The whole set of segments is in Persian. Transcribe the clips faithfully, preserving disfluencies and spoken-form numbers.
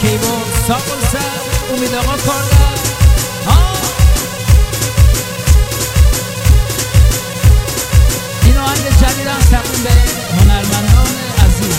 کیبورد ساقل سر امید آقا کاردن. این آهنگ جدید هم تقدیم به هنرمندان عزیز.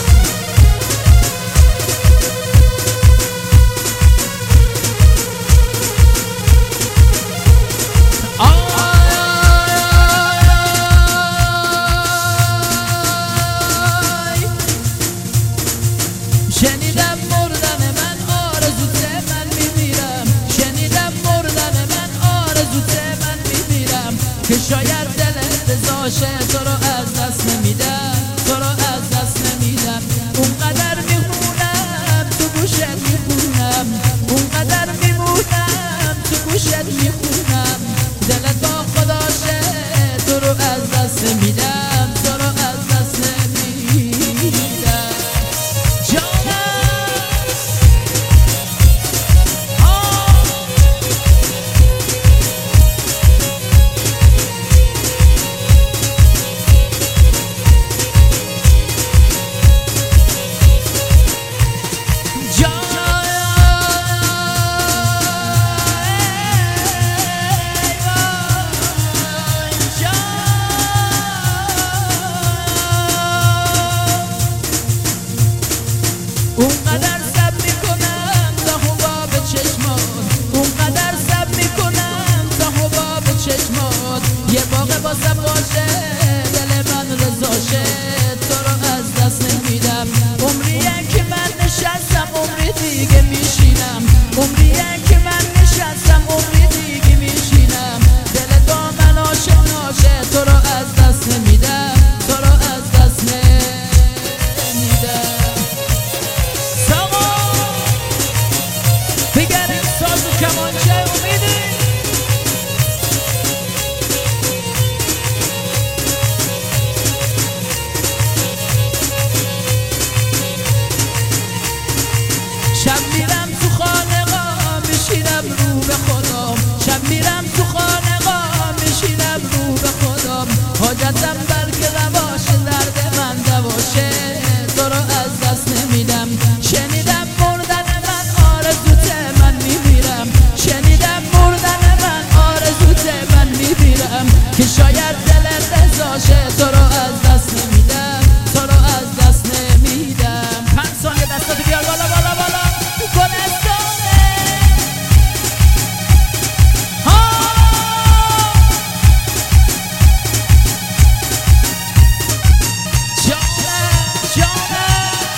شنیدم مردن من آرزوته من میمیرم، شنیدم مردن من آرزوته من میمیرم، که شاید دلت بزاشه تو رو از دست نمیدم، تو رو از دست نمیدم. اونقدر میخونم تو گوشت میخونم، اونقدر میمونم تو گوشت میخونم، دلت با خداشه تو رو از دست نمیدم، تو رو از دست نمیدم. اونقدر سب میکنم تا حباب چشمات، اونقدر سب میکنم تا حباب چشمات، یه باغ بازم باشه دل من رضاشه تو رو از دست نمیدم. عمریه که من نشستم عمری دیگه میشینم، عمریه که من نشستم عمری دیگه میشینم، دل با من آشناشه تو رو از دست نمیدم، تو رو از دست نمیدم. بگریم ساز و کمانچه امیدی. شب میرم تو خانقاه میشینم رو به خودم، شب میرم تو خانقاه میشینم رو به خودم، حاجتم بلکه رواشه درد من دواشه تو رو از دست نمیدم. شنیدم مردن من آرزوته من میمیرم، شنیدم مردن من آرزوته من میمیرم، که شاید دلت رضاشه تو رو از دست نمیدم، تو رو از دست نمیدم. پنج ثانیه دستاتو بیار بالا بالا بالا. گلستانه ها جانه جانه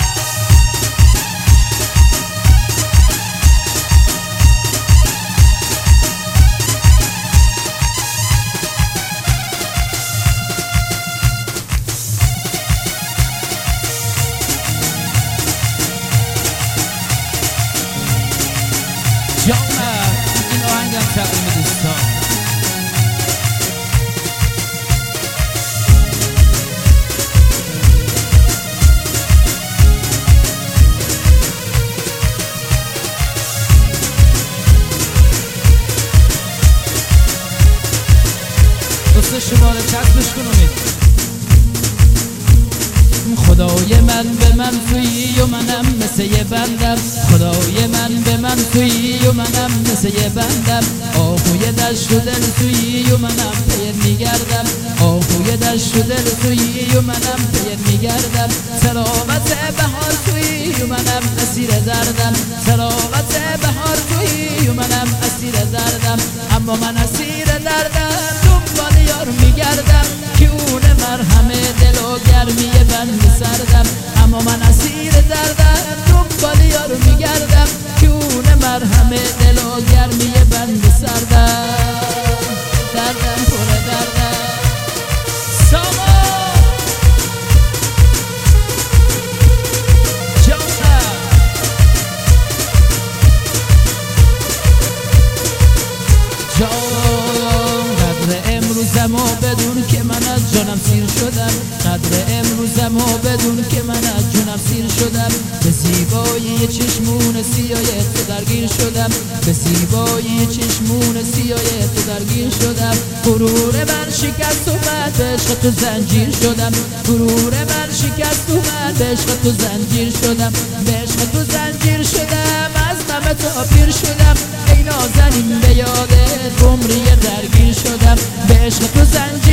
جانه. این آهنگ هم تقدیم دوستان. دوست شما رو چسبش کنونید. خدای من به من تویی و منم مثل یه بندم، خدای من به من تویی و منم مثل یه بندم، آهوی دشت و دل تویی و منم پیر میگردم، آهوی دشت و دل تویی و منم پیر میگردم، تراوت بهار تویی و منم اسیر دردم، تراوت بهار تویی و منم اسیر دردم، اما من اسیر دردم دنبال یار میگردم، که اون مرهمه دل و گرمی بند سردم، اما من اسیر دردم دنبال یار میگردم، که اون مرهمه دل و گرمی بند سردم، دردم پر دردم. ساما جانه جان قدر امروزم و بدون که من از جانم سیر شدم، قدر امروزم و بدون که من از جونم سیر شدم، به زیبایی چشمون سیاه تو درگیر شدم، به زیبایی چشمون سیاه تو درگیر شدم، غرور من شکست اومد عشق تو زنجیر شدم، غرور من شکست اومد به عشق تو زنجیر شدم، به عشق تو زنجیر شدم، از غم تو پیر شدم، ای نازنین به یادت عمری درگیر شدم، به عشق تو زنجیر